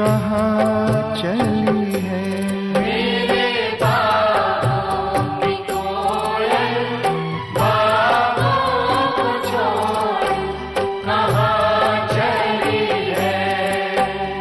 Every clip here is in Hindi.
कहाँ चली है। मेरे बाबों की कोयल बाबों को छोड़ कहाँ चली है।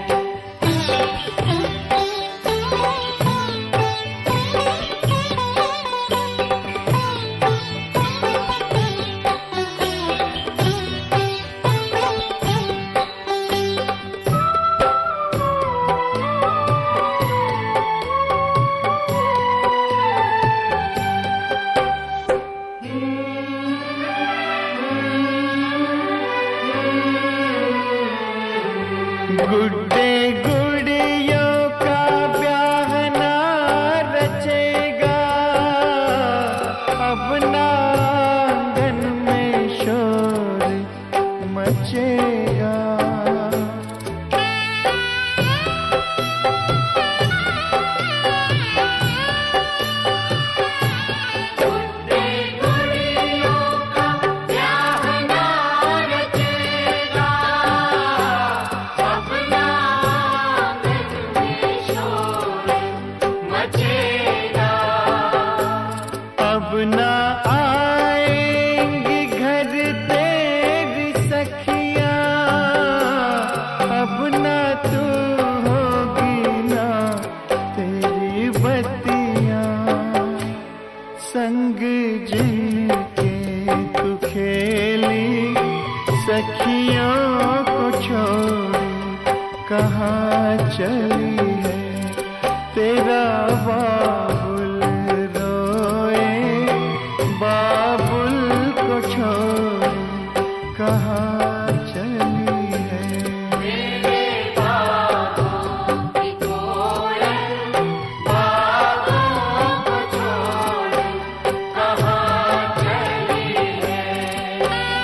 गुड्डे गुड़ियों का ब्याह ना रचेगा, अब ना आंगन में शोर मचेगा। अब ना आएंगी घर तेरी सखियाँ, अब ना तू होगी ना तेरी बत्तियाँ। संग जिनके तू खेली सखियों को छोड़ कहाँ चली है। तेरा बाबुल बाबुल को छोड़ कहाँ चली है। मेरे बाबों की कोयल बाबों को छोड़ कहाँ चली है।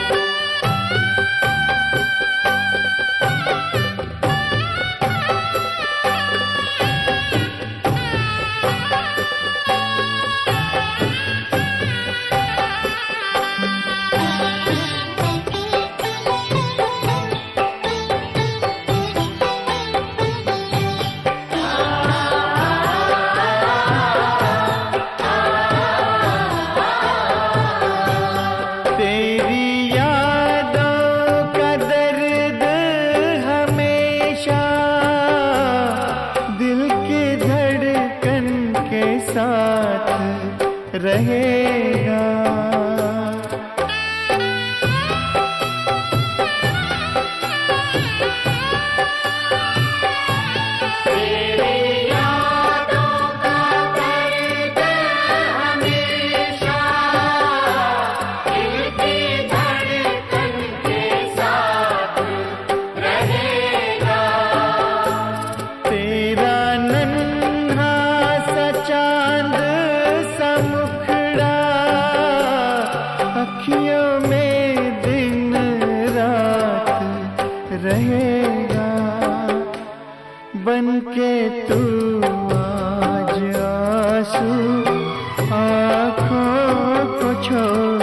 तेरी यादों का दर्द हमेशा दिल की धड़कन के साथ रहेगा। अखियों में दिन रात रहेगा। बन के तू आज आंसू आँखों को छोड़